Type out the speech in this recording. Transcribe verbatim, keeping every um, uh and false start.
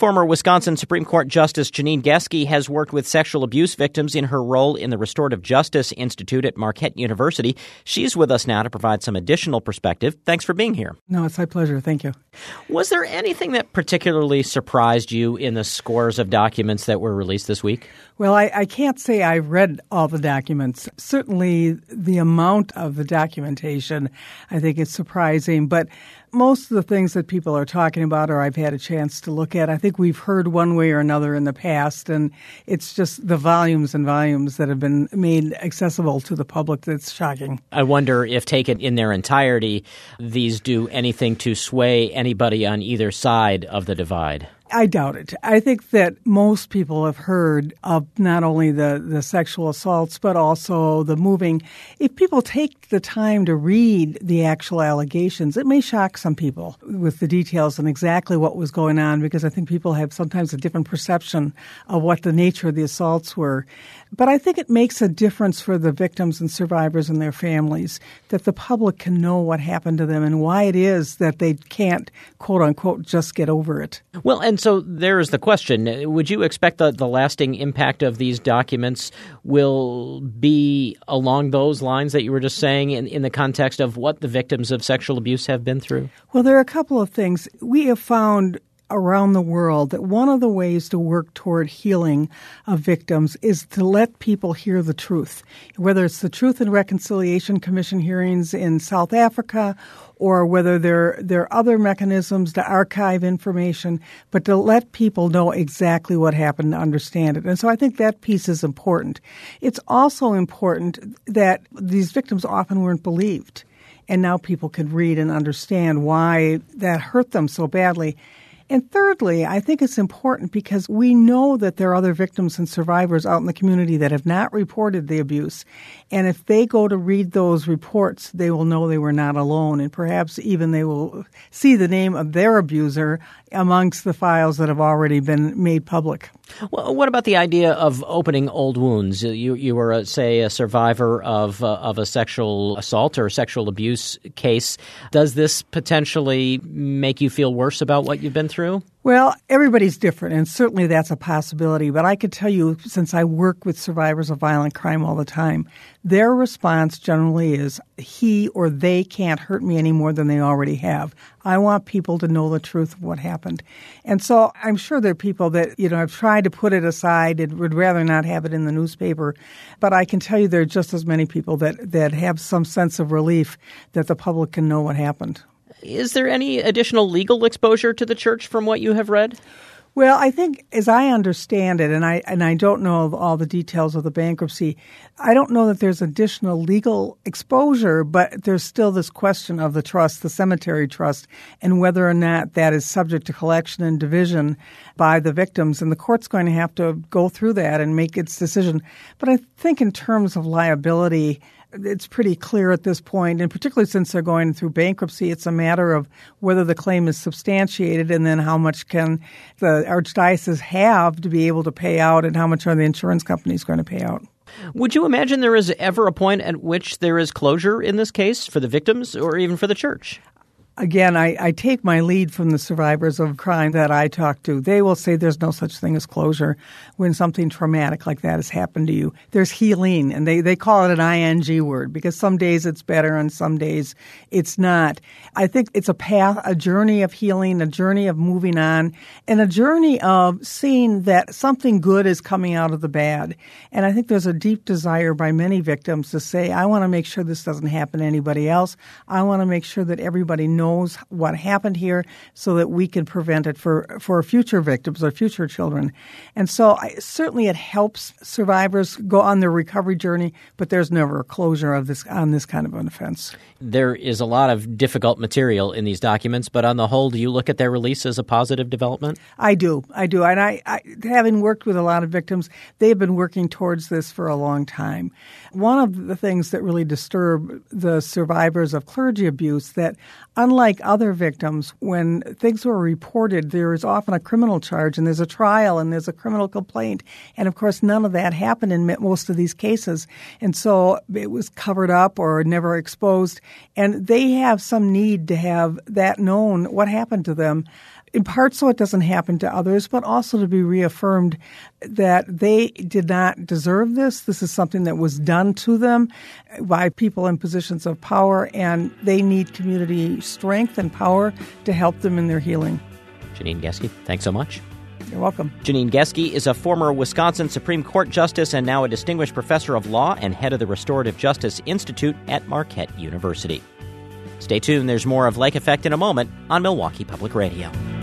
Former Wisconsin Supreme Court Justice Janine Geske has worked with sexual abuse victims in her role in the Restorative Justice Institute at Marquette University. She's with us now to provide some additional perspective. Thanks for being here. No, it's my pleasure. Thank you. Was there anything that particularly surprised you in the scores of documents that were released this week? Well, I, I can't say I read all the documents. Certainly the amount of the documentation, I think, is surprising. But most of the things that people are talking about or I've had a chance to look at, I think we've heard one way or another in the past. And it's just the volumes and volumes that have been made accessible to the public that's shocking. I wonder if, taken in their entirety, these do anything to sway anybody on either side of the divide. I doubt it. I think that most people have heard of not only the, the sexual assaults, but also the moving. If people take the time to read the actual allegations, it may shock some people with the details and exactly what was going on, because I think people have sometimes a different perception of what the nature of the assaults were. But I think it makes a difference for the victims and survivors and their families that the public can know what happened to them and why it is that they can't, quote unquote, just get over it. Well, and so there is the question. Would you expect that the lasting impact of these documents will be along those lines that you were just saying in, in the context of what the victims of sexual abuse have been through? Well, there are a couple of things. We have found around the world that one of the ways to work toward healing of victims is to let people hear the truth, whether it's the Truth and Reconciliation Commission hearings in South Africa or whether there, there are other mechanisms to archive information, but to let people know exactly what happened to understand it. And so I think that piece is important. It's also important that these victims often weren't believed, and now people can read and understand why that hurt them so badly. And thirdly, I think it's important because we know that there are other victims and survivors out in the community that have not reported the abuse. And if they go to read those reports, they will know they were not alone. And perhaps even they will see the name of their abuser amongst the files that have already been made public. Well, what about the idea of opening old wounds? You you were, uh, say, a survivor of uh, of a sexual assault or a sexual abuse case. Does this potentially make you feel worse about what you've been through? Well, everybody's different, and certainly that's a possibility. But I could tell you, since I work with survivors of violent crime all the time, their response generally is, he or they can't hurt me any more than they already have. I want people to know the truth of what happened. And so I'm sure there are people that, you know, have tried to put it aside and would rather not have it in the newspaper. But I can tell you there are just as many people that, that have some sense of relief that the public can know what happened. Is there any additional legal exposure to the church from what you have read? Well, I think as I understand it, and I and I don't know all the details of the bankruptcy, I don't know that there's additional legal exposure, but there's still this question of the trust, the cemetery trust, and whether or not that is subject to collection and division by the victims. And the court's going to have to go through that and make its decision. But I think in terms of liability, it's pretty clear at this point, and particularly since they're going through bankruptcy, it's a matter of whether the claim is substantiated and then how much can the archdiocese have to be able to pay out and how much are the insurance companies going to pay out. Would you imagine there is ever a point at which there is closure in this case for the victims or even for the church? Again, I, I take my lead from the survivors of crime that I talk to. They will say there's no such thing as closure when something traumatic like that has happened to you. There's healing, and they, they call it an I N G word because some days it's better and some days it's not. I think it's a path, a journey of healing, a journey of moving on, and a journey of seeing that something good is coming out of the bad. And I think there's a deep desire by many victims to say, I want to make sure this doesn't happen to anybody else. I want to make sure that everybody knows knows what happened here so that we can prevent it for, for future victims or future children. And so I, certainly it helps survivors go on their recovery journey, but there's never a closure of this on this kind of an offense. There is a lot of difficult material in these documents, but on the whole, do you look at their release as a positive development? I do. I do. And I, I having worked with a lot of victims, they've been working towards this for a long time. One of the things that really disturb the survivors of clergy abuse that unlike other victims, when things were reported, there is often a criminal charge and there's a trial and there's a criminal complaint. And, of course, none of that happened in most of these cases. And so it was covered up or never exposed. And they have some need to have that known, what happened to them. in part so it doesn't happen to others, but also to be reaffirmed that they did not deserve this. This is something that was done to them by people in positions of power, and they need community strength and power to help them in their healing. Janine Geske, thanks so much. You're welcome. Janine Geske is a former Wisconsin Supreme Court justice and now a distinguished professor of law and head of the Restorative Justice Institute at Marquette University. Stay tuned. There's more of Lake Effect in a moment on Milwaukee Public Radio.